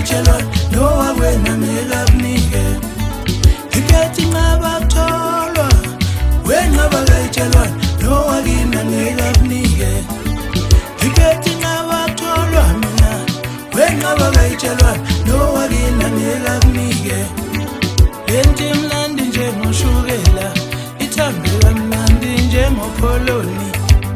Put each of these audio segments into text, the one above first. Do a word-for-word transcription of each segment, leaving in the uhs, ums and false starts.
kayitshelwana nowakwena ngekakunike iphethi nqabatholwa wenqaba kayitshelwana nowakina ngekakunike iphethi nqabatholwa mina wenqaba kayitshelwana nowakina ngekakunike lenti mnandi njengoshukela ithambe kamnandi njengopholoni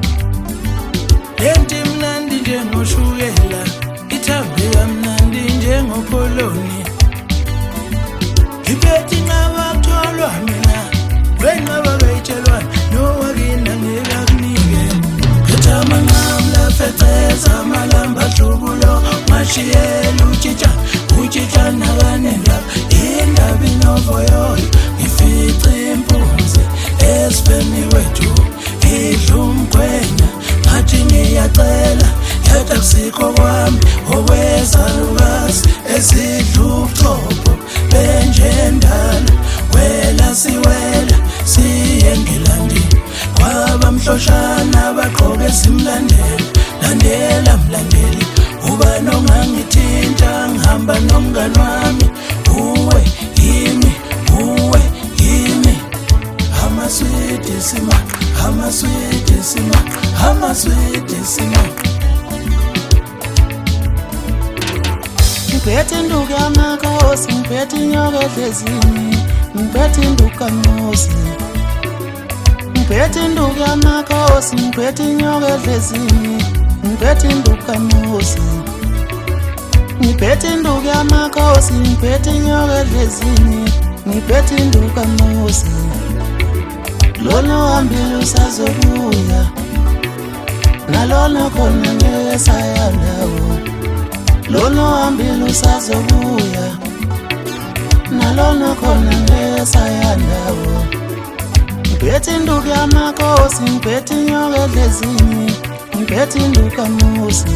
lenti mnandi njengoshukela ithambe kamnandi njengopholoni iphethi nqabatholwa mina wenqaba kayitshelwana nowakina ngekakunike phethama nqamla feceza malamba hlubulo mashiyela utshitsha utshitsha nakanendaba indaba inovoyoyo ifica impunzi esifeni wethu idla umkhwenya ngathi ngiyacela yada kusikho kwami okwezalukazi esidla ubuchopho benjendala wela siwela siye ngilandini kwabamhloshana baqoke simlandela landela mlandeli uba nongangithinta ngihamba nomngani wami uwe yimi uwe yimi amaswidi sima amaswidi sima amaswidi sima ngiphethe induku yamakhosi ngiphethe inyoka edlezini ngiphethe induku kamusi ngiphethe induku yamakhosi ngiphethe inyoka edlezini ngiphethe induku kamusi ngiphethe induku yamakhosi ngiphethe inyoka edlezini ngiphethe induku kamusi lona uhambile usazobuya nalona khona ngeke sayandawo lona uhambile usazobuya nalona khona ngeke sayandawo ngiphethe induku yamakhosi ngiphethe inyoka edlezini ngiphethe induku kamusi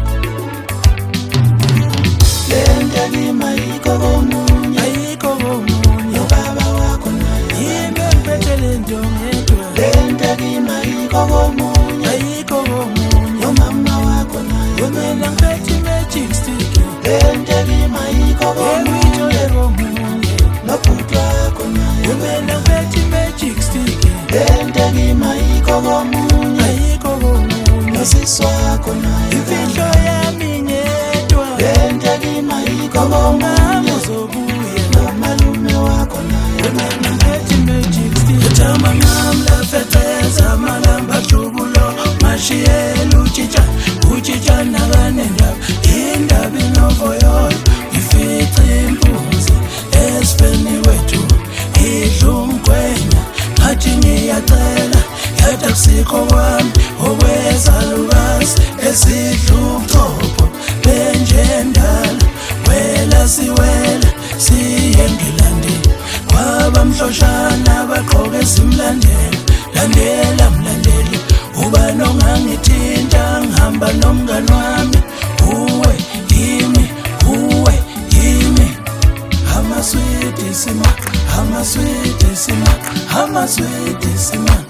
lento kima yikho komunye ayikho komunye ubaba wakho naye yimbe ngiphethe lento ngedwa lento kima yikho komunye ayikho komunye umama wakho naye wena ngiphethe magic stick lento kima yikho komunye nobhuti wakho naye wena ngiphethe magic stick lento kima yikho komunye ayikho komunye nosisi wakho naye imfihlo yami ngedwa lento kima yikho komunye uzobuya nomalume wakho naye wena ngiphethe magic stick ethama nqamla feceza malamba hlubulo mashiyela utshitsha utshitsha nakanendaba indaba inovoyoyo ifica impunzi esifeni wethu idla umkhwenya ngathi ngiyacela yada kusikho kwami okwezalukazi esidla ubuchopho benjendala wela siwela siye ngilandini kwabamhloshana baqoke simlandela landela mlandeli uba nongangithinta ngihamba nomngani wami uwe yimi uwe yimi amaswidi sima amaswidi sima amaswidi sima